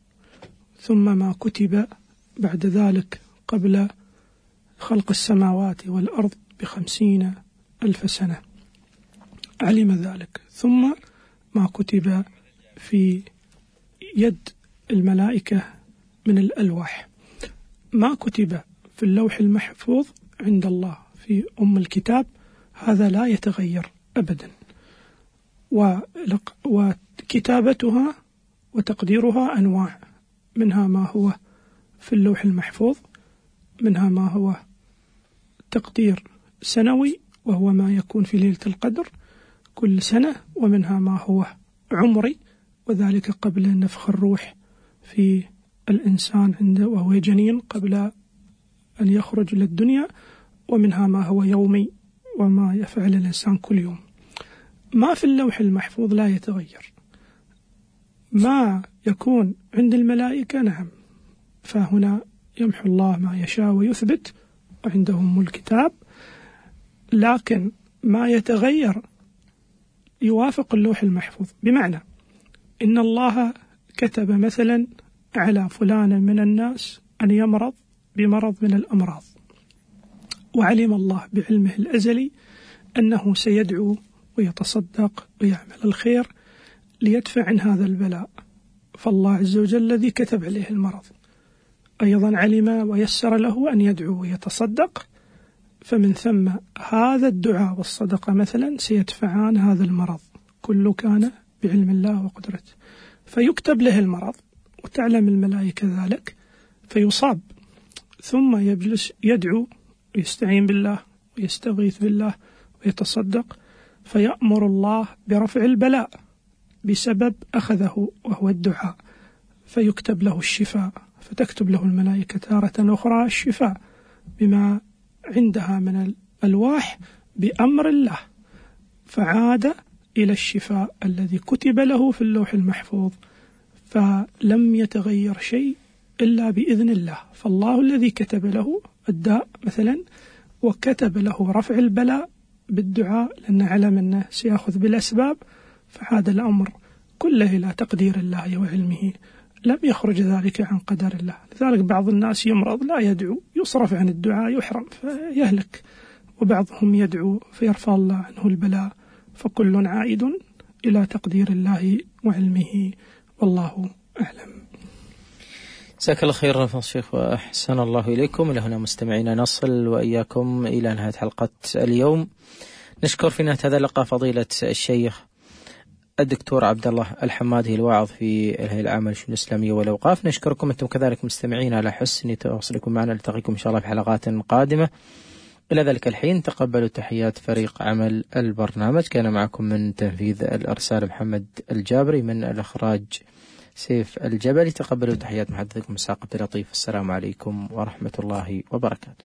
C: ثم ما كتب بعد ذلك قبل خلق السماوات والأرض ب50,000 سنة علم ذلك، ثم ما كتب في يد الملائكة من الألواح. ما كتب في اللوح المحفوظ عند الله في أم الكتاب هذا لا يتغير أبدا. وكتابتها وتقديرها أنواع، منها ما هو في اللوح المحفوظ، منها ما هو تقدير سنوي وهو ما يكون في ليلة القدر كل سنة، ومنها ما هو عمري وذلك قبل نفخ الروح في الإنسان عنده وهو جنين قبل أن يخرج للدنيا، ومنها ما هو يومي وما يفعل الإنسان كل يوم. ما في اللوح المحفوظ لا يتغير، ما يكون عند الملائكة نعم، فهنا يمحو الله ما يشاء ويثبت وعندهم الكتاب، لكن ما يتغير يوافق اللوح المحفوظ. بمعنى إن الله كتب مثلا على فلان من الناس أن يمرض بمرض من الأمراض، وعلم الله بعلمه الأزلي أنه سيدعو ويتصدق ويعمل الخير ليدفع عن هذا البلاء، فالله عز وجل الذي كتب عليه المرض أيضا علم ويسر له أن يدعو ويتصدق، فمن ثم هذا الدعاء والصدقة مثلا سيدفعان هذا المرض، كله كان بعلم الله وقدرته، فيكتب له المرض وتعلم الملائكة ذلك فيصاب، ثم يجلس يدعو ويستعين بالله ويستغيث بالله ويتصدق، فيأمر الله برفع البلاء بسبب أخذه وهو الدعاء، فيكتب له الشفاء، فتكتب له الملائكة تارة أخرى الشفاء بما عندها من الألواح بأمر الله، فعاد إلى الشفاء الذي كتب له في اللوح المحفوظ، فلم يتغير شيء إلا بإذن الله. فالله الذي كتب له الداء مثلا وكتب له رفع البلاء بالدعاء لأن علم أنه سيأخذ بالأسباب، فعاد الأمر كله إلى تقدير الله وعلمه، لم يخرج ذلك عن قدر الله. لذلك بعض الناس يمرض لا يدعو، يصرف عن الدعاء يحرم فيهلك، وبعضهم يدعو فيرفع الله عنه البلاء، فكل عائد إلى تقدير الله وعلمه، والله أعلم.
B: جزاك الله خير فضيلة الشيخ وأحسن الله إليكم. إلى هنا مستمعينا نصل وإياكم إلى نهاية حلقة اليوم. نشكر في نهاية هذا اللقاء فضيلة الشيخ الدكتور عبد الله الحمادي الواعظ في الهيئة العامة للشؤون الإسلامية والأوقاف. نشكركم أنتم كذلك مستمعين على حسن تواصلكم معنا. نلتقيكم إن شاء الله في حلقات قادمة. إلى ذلك الحين تقبلوا تحيات فريق عمل البرنامج. كان معكم من تنفيذ الإرسال محمد الجابري، من الإخراج سيف الجبلي. تقبلوا تحيات محدثكم ساق عبد اللطيف. السلام عليكم ورحمة الله وبركاته.